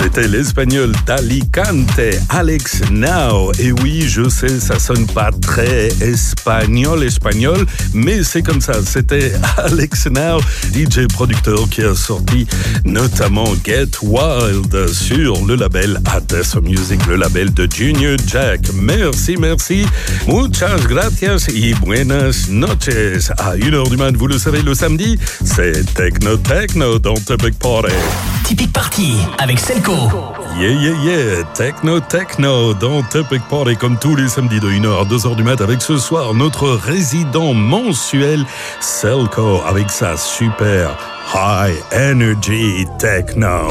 C'était l'espagnol d'Alicante, Alex Now. Et oui, je sais, ça sonne pas très espagnol, mais c'est comme ça. C'était Alex Now, DJ producteur qui a sorti notamment Get Wild sur le label Adesso Music, le label de Junior Jack. Merci. Muchas gracias y buenas noches. À 1h du mat, vous le savez, le samedi, c'est Techno dans Topic Party. Typique Party avec Selco. Yeah. Techno dans Topic Party comme tous les samedis de 1h à 2h du mat avec ce soir notre résident mensuel Selco avec sa super high energy techno.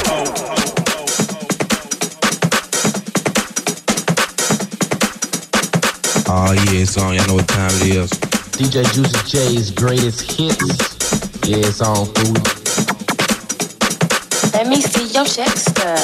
Oh yeah, it's on. Y'all know what time it is. DJ Juicy J's greatest hits. Yeah, it's on, food. Let me see your check stub.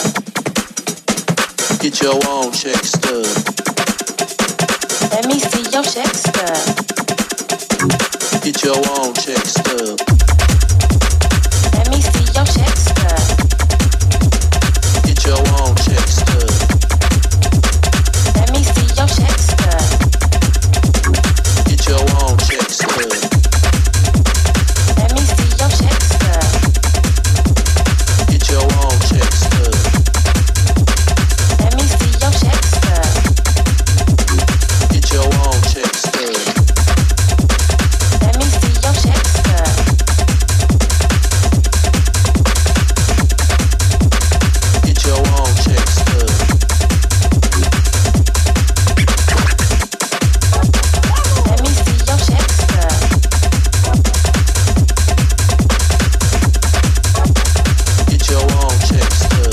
Get your own check stub. Let me see your check stub. Get your own check stub. Let me see your check stub. Get your own check stub. Let me see your check stub. Get your own check stub. Let me see your check stub. Get your own check stub. Let me see your check stub. Get your own check stub. Let me see your check stub. Get your own check stub. Let me see your check stub. Get your own check stub.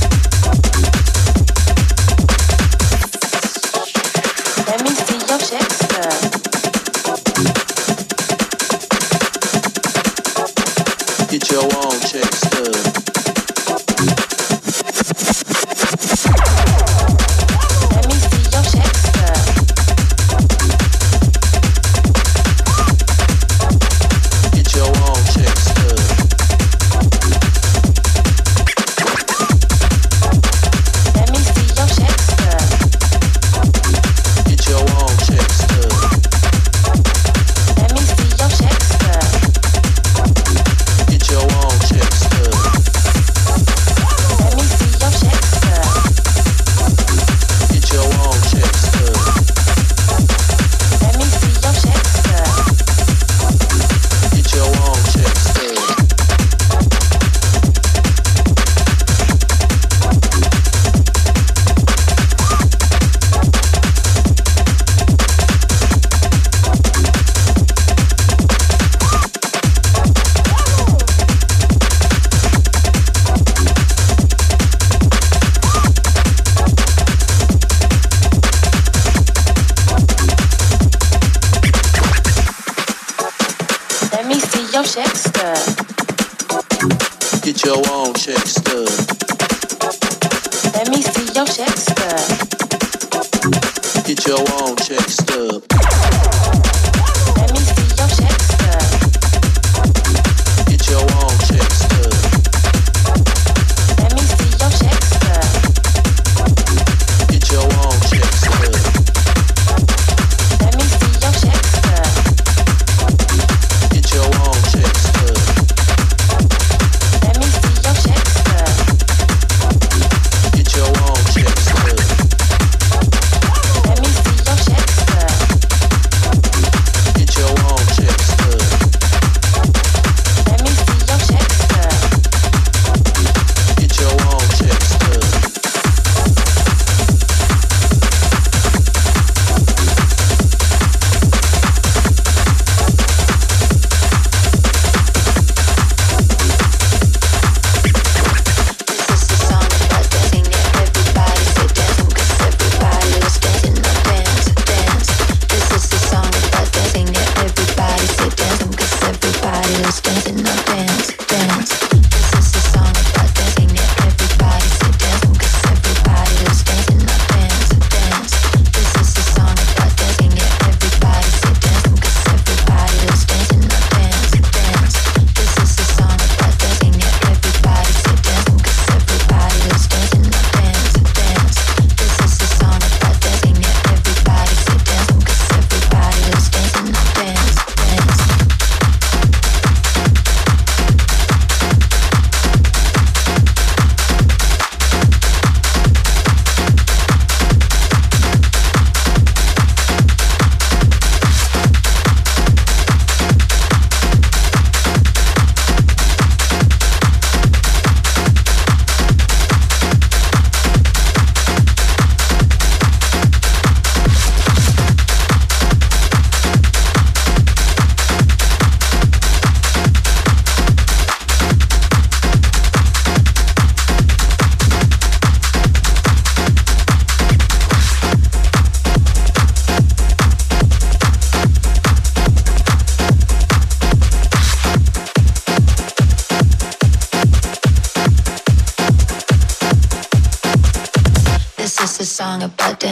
Let me see your check stub. Get your own check stub. Let me see your check stub. Get your own check stub. Let me see your check stub. Get your own check stub. Let me see your check stub. Get your own check stub. Let me see your check stub. Get your own check stub. Let me see your check stub. Get your own check stub. Let me see your check stub. Get your own check stub. Let me see your check stub. Get your own check stub. Let me see your check stub. Get your own check stub. Let me see your check stub. Get your own check stub. Let me see your check stub. Get your own check stub. Let me see your check stub. Get your own check stub. Let me see your check stub.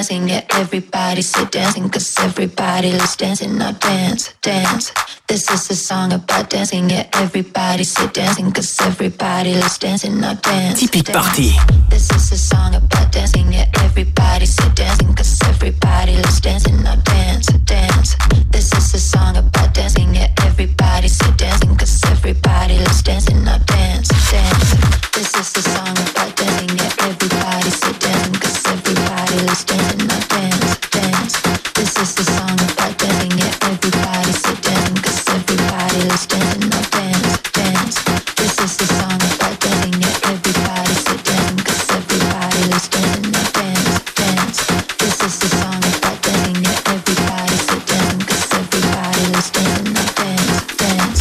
dancing, yeah, everybody say dancing, cause everybody loves dancing, now dance, dance. This is a song about dancing, yeah, everybody say dancing, cause everybody loves dancing, now dance. Typique dance. Party. This is a song about dancing, yeah, everybody say dancing, cause everybody loves dancing, now dance, dance. This is a song about dancing, yeah, everybody say dancing, cause everybody loves dancing, now dance, dance. This is a song about dancing, yeah, everybody say dancing, cause everybody loves dancing, now dance, dance. This is a song about dancing, yeah, everybody say dancing, cause everybody loves dancing, now dance, dance. This is a song about dancing, yeah, everybody say dancing, cause everybody loves dancing, now dance, dance. This is a song about dancing, yeah, everybody say dancing, cause everybody loves dancing, now dance, dance.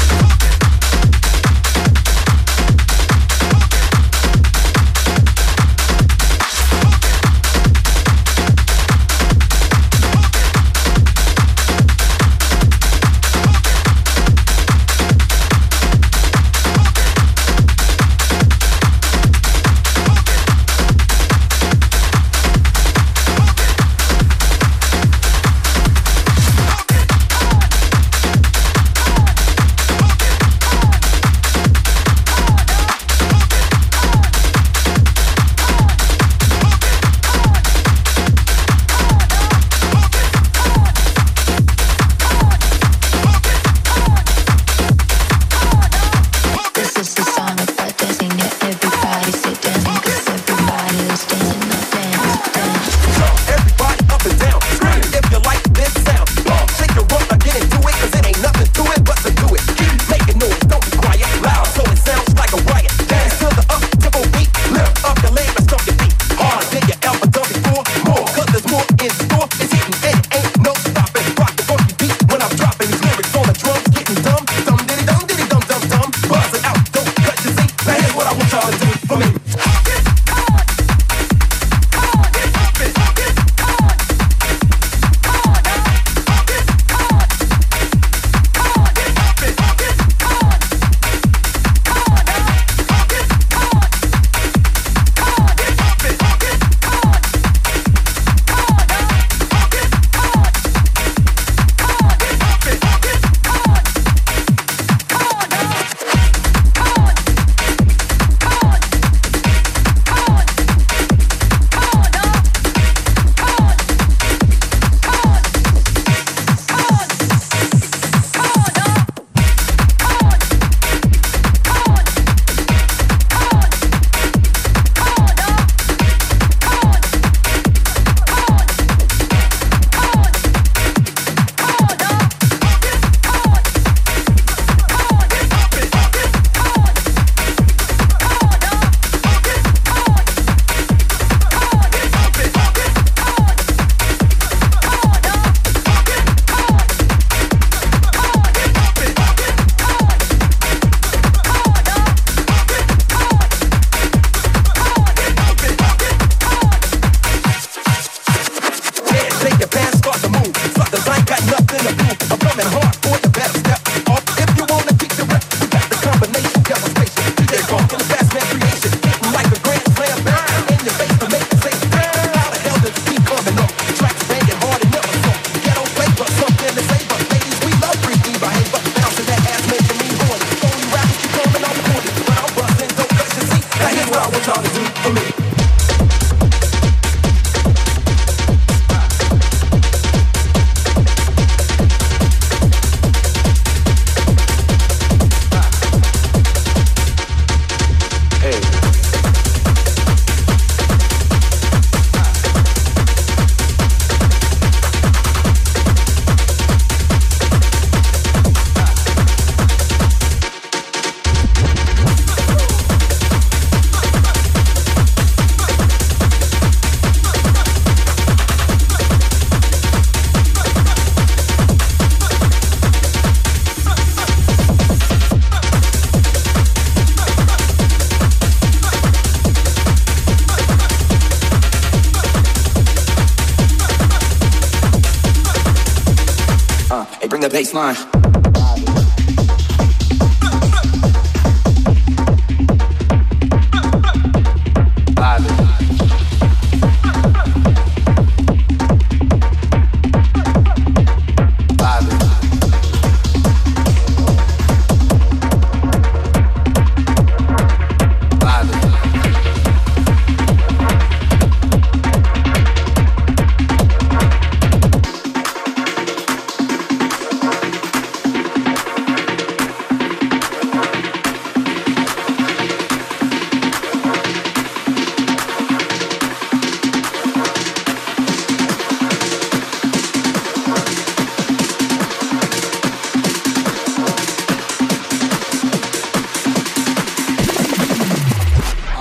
baseline.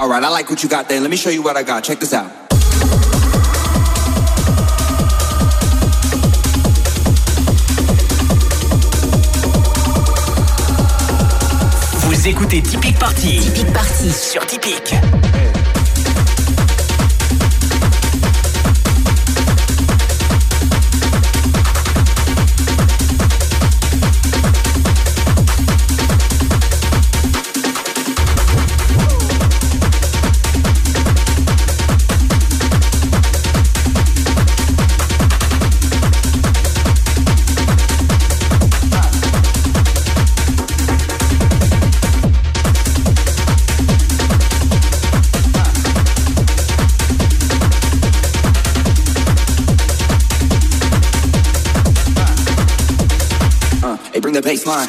All right, I like what you got there. Let me show you what I got. Check this out. Vous écoutez Typique Party. Typique Party sur Typique. Bring the bass line.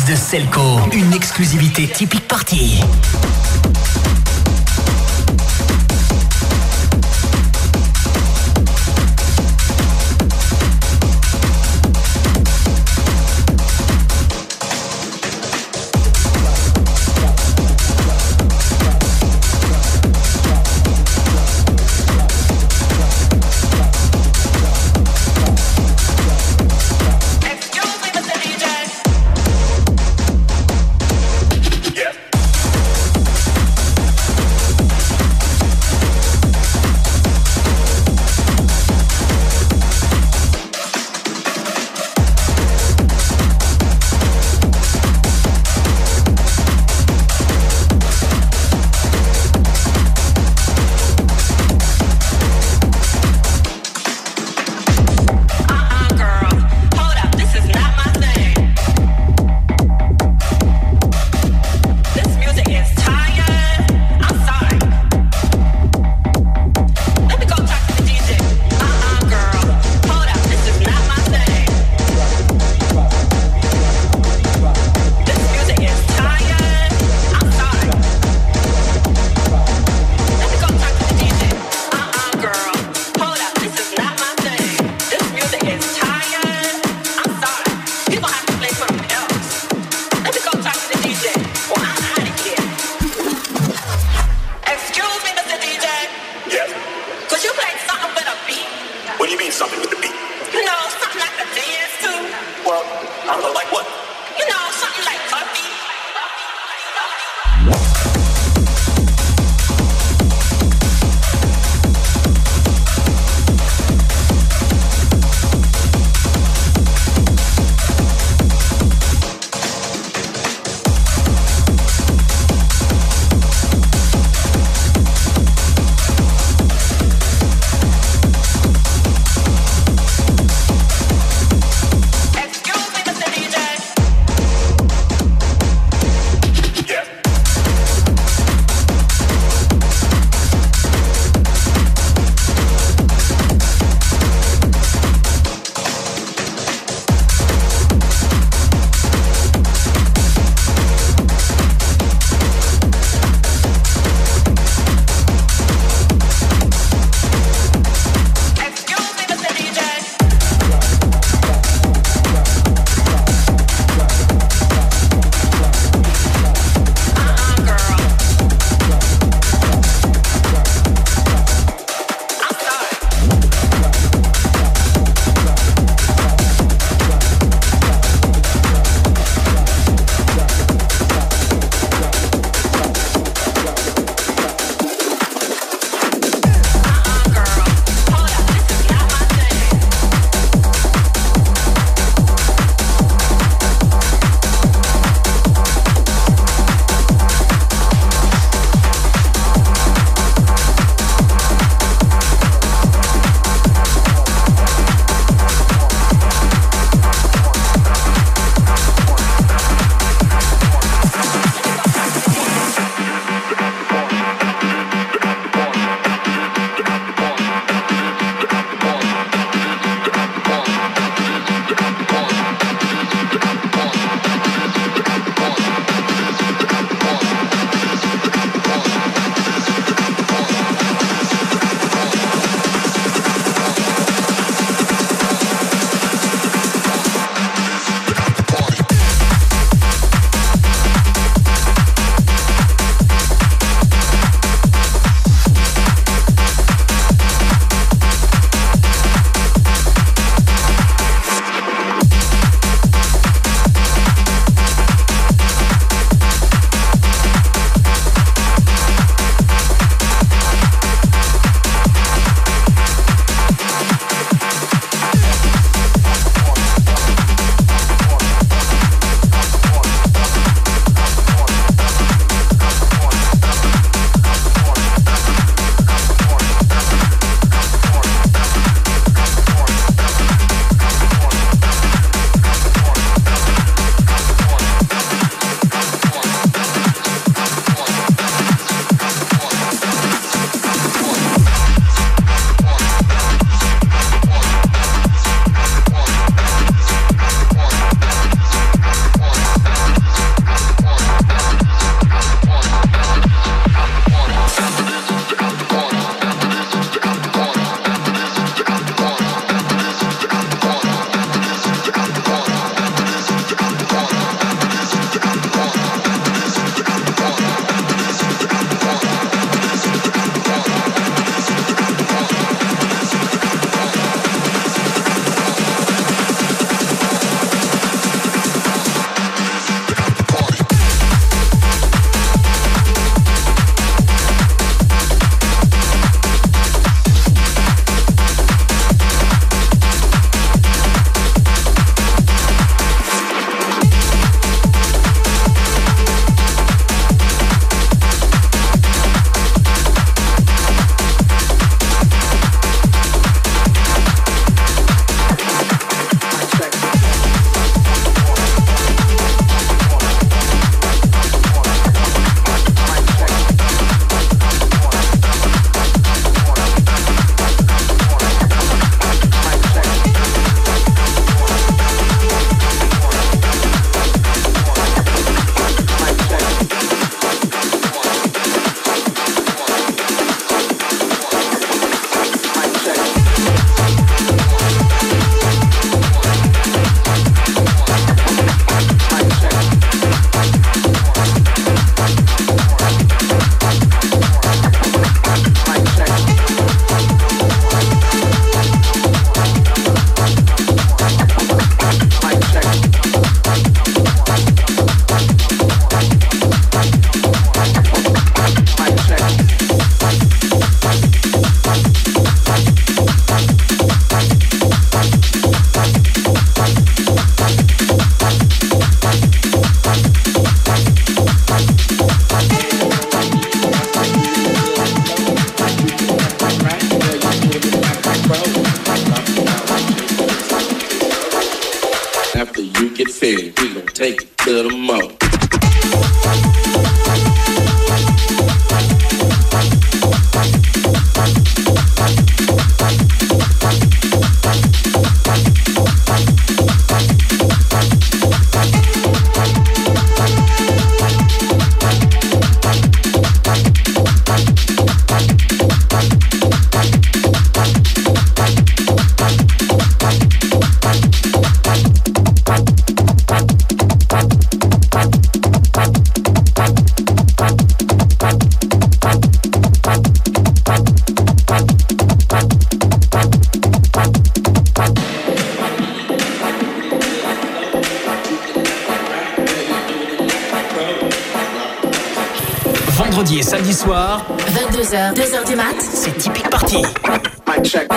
de Selco, une exclusivité Typique Party. Excuse me, Mr. DJ. big, we gon' take it to the mo. Vendredi et samedi soir, 22h, 2h du mat, c'est Typique Party. Mic check.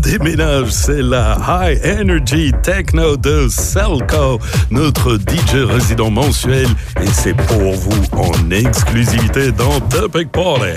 déménage, c'est la High Energy Techno de Selco, notre DJ résident mensuel, et c'est pour vous en exclusivité dans Topic Party.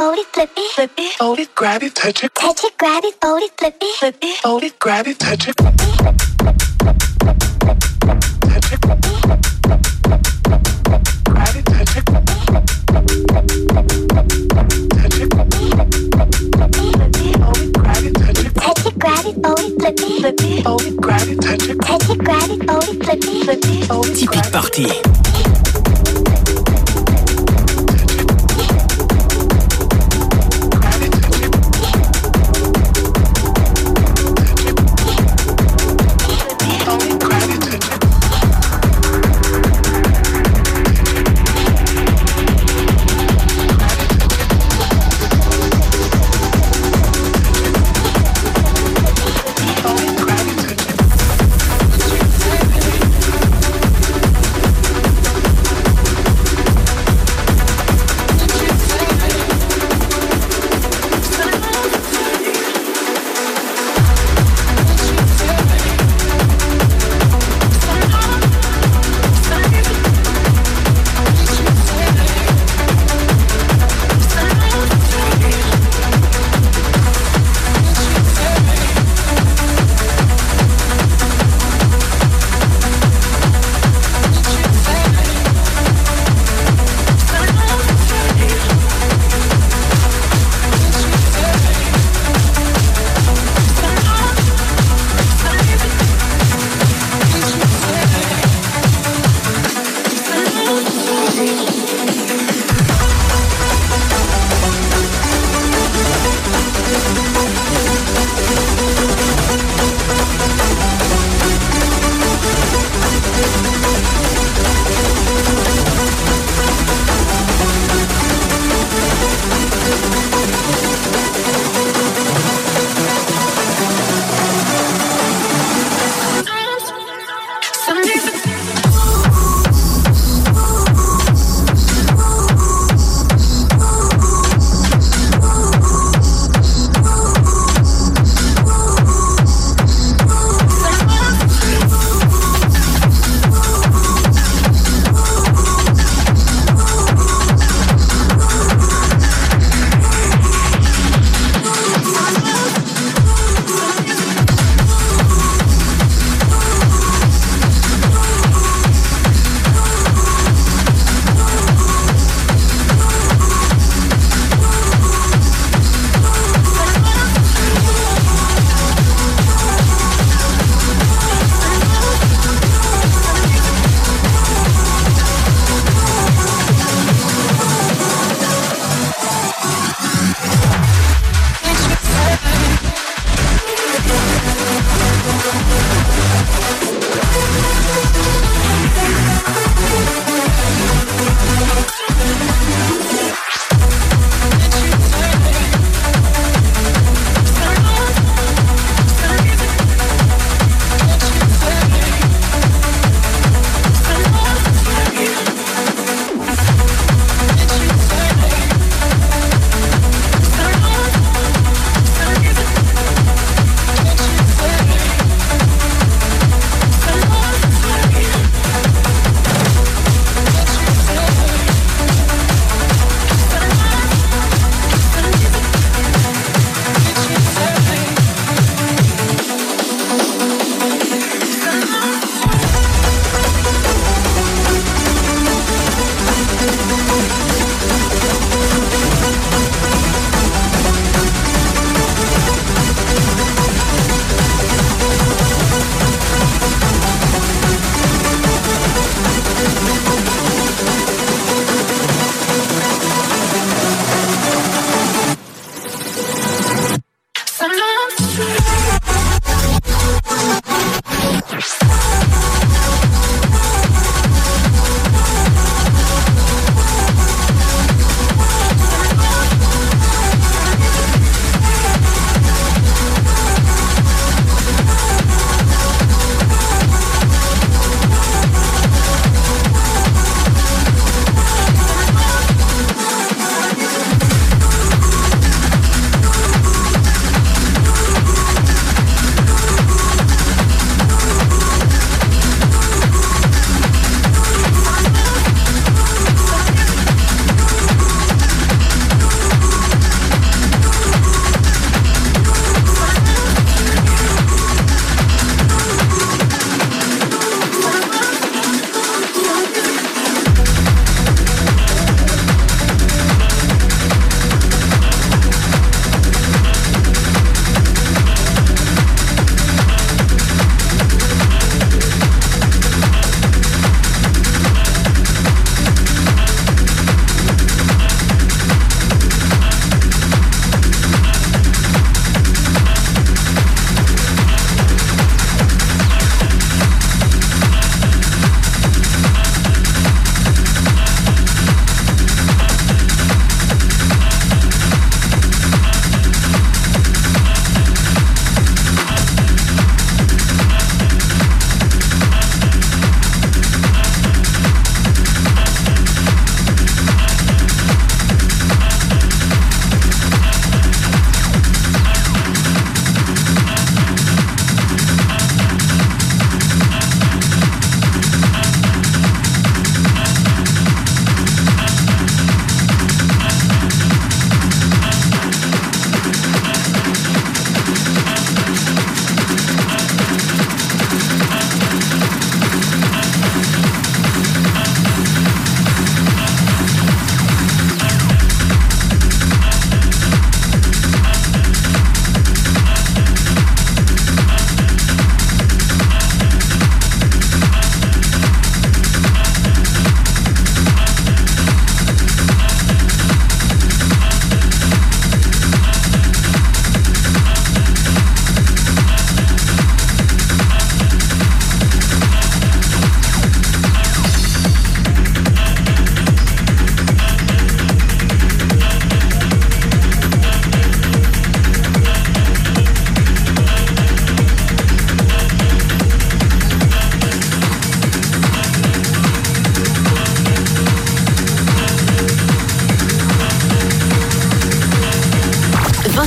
fold it, flip it, flip it, fold it, grab it, touch it, grab it, fold it, flip it, flip it, fold it, grab it, touch it, touch it, grab it, touch it, touch it, grab it, fold it, flip it, flip it, fold it, grab it, touch it, grab it, fold it, flip it, flip it, fold it. Typique Party.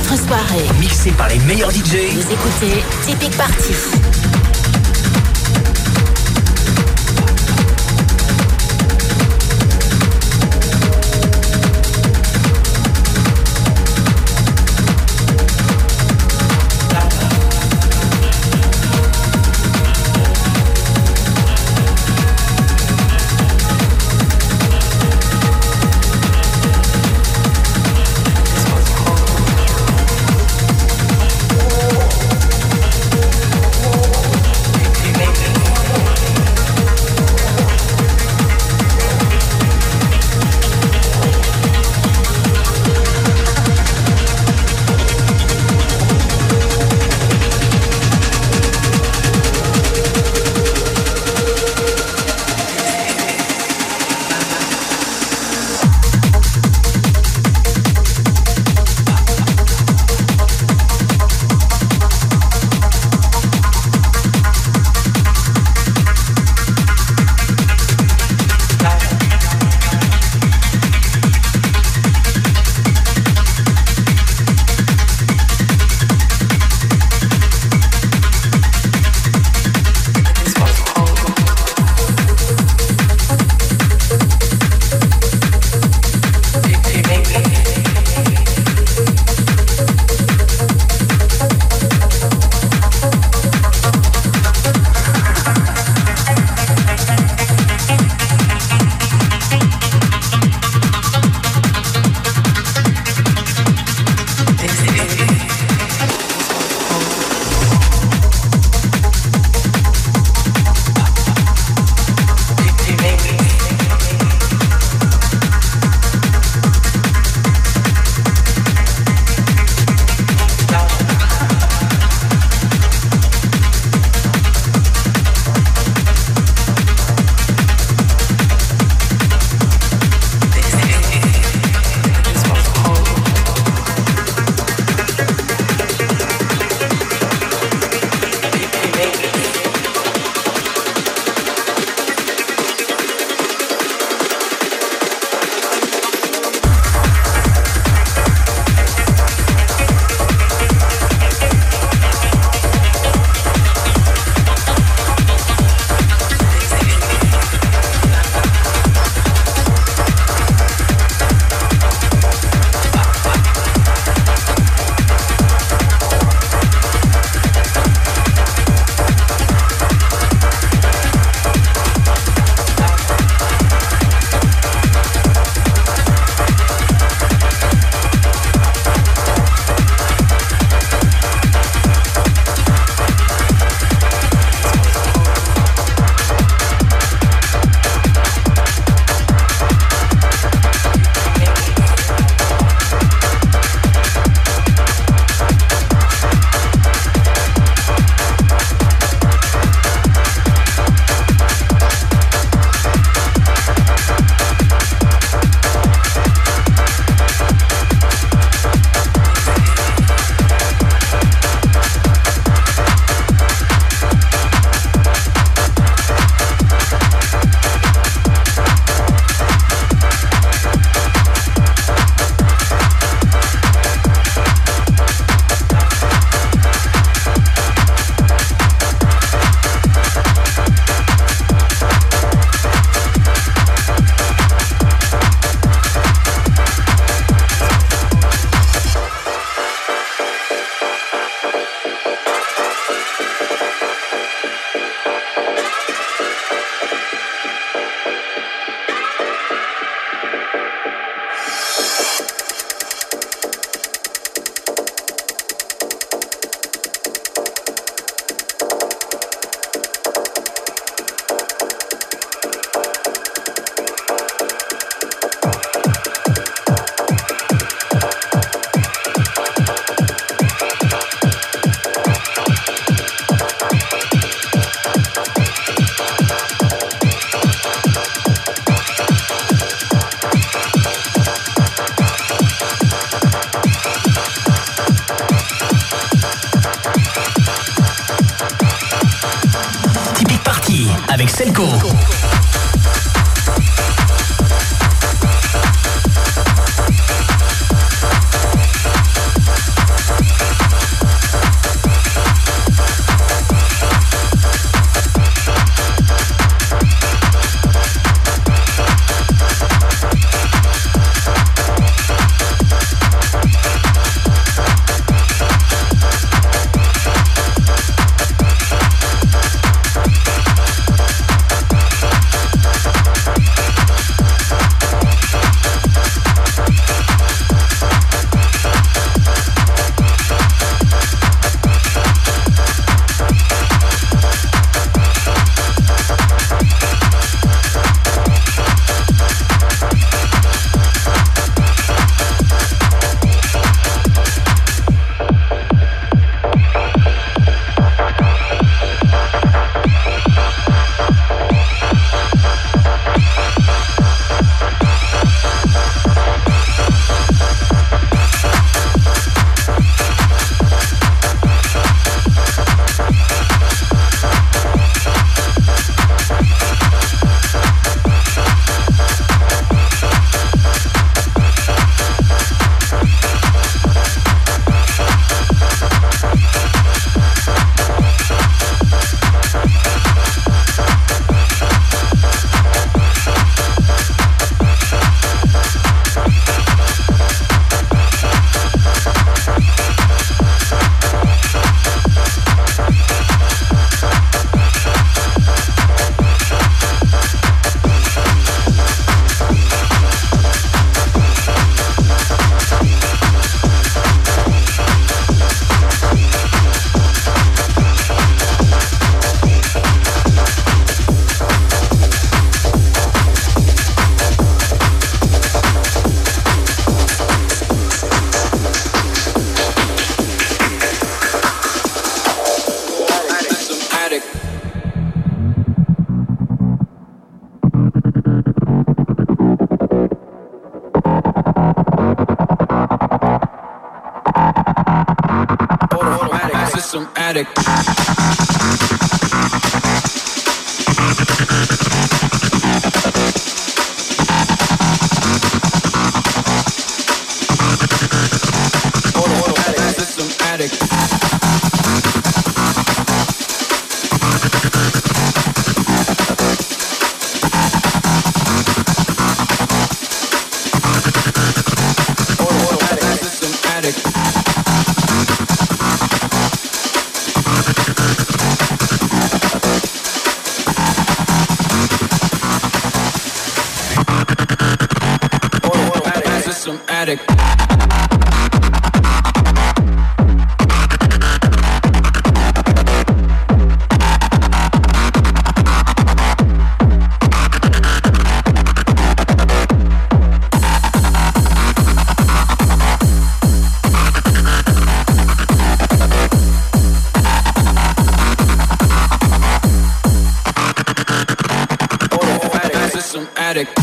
votre soirée. Mixé par les meilleurs DJ. Vous écoutez Typique Party. Oh, addict. System addict. System addict. System addict.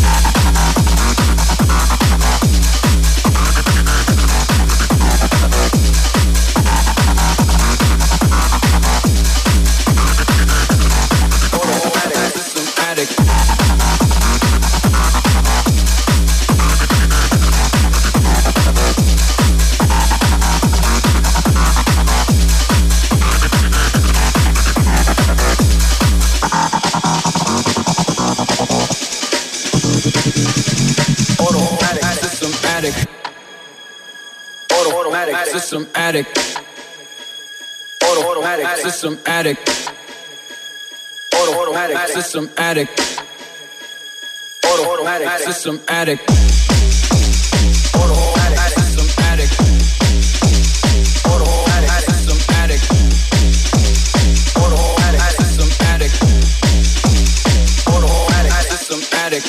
System addict. Automatic. System addict. Automatic. System addict. Automatic. System addict. Automatic. System addict. Automatic. System addict. Automatic. System addict. Automatic. System addict.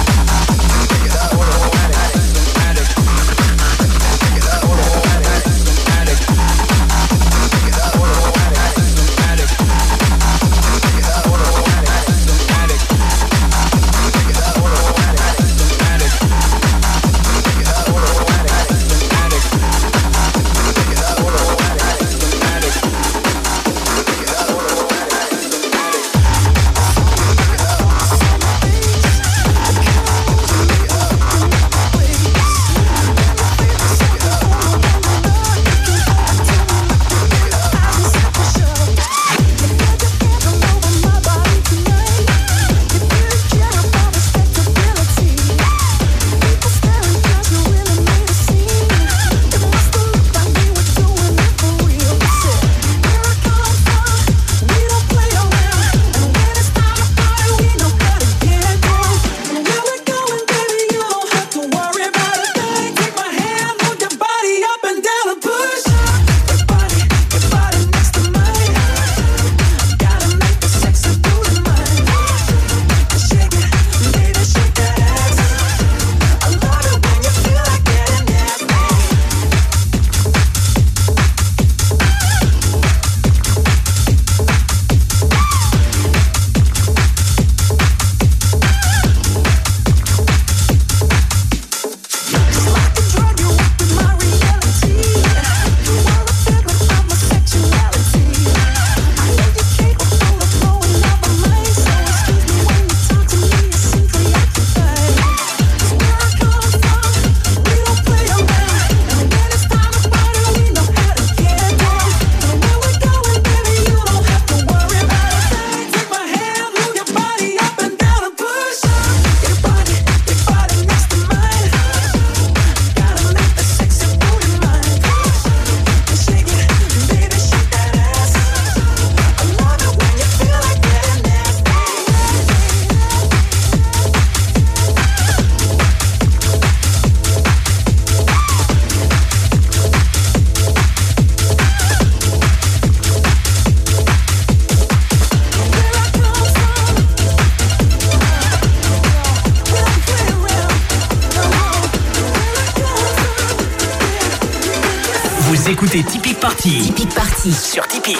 Vous écoutez Typique Party. Typique Party sur Typique.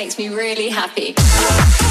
makes me really happy.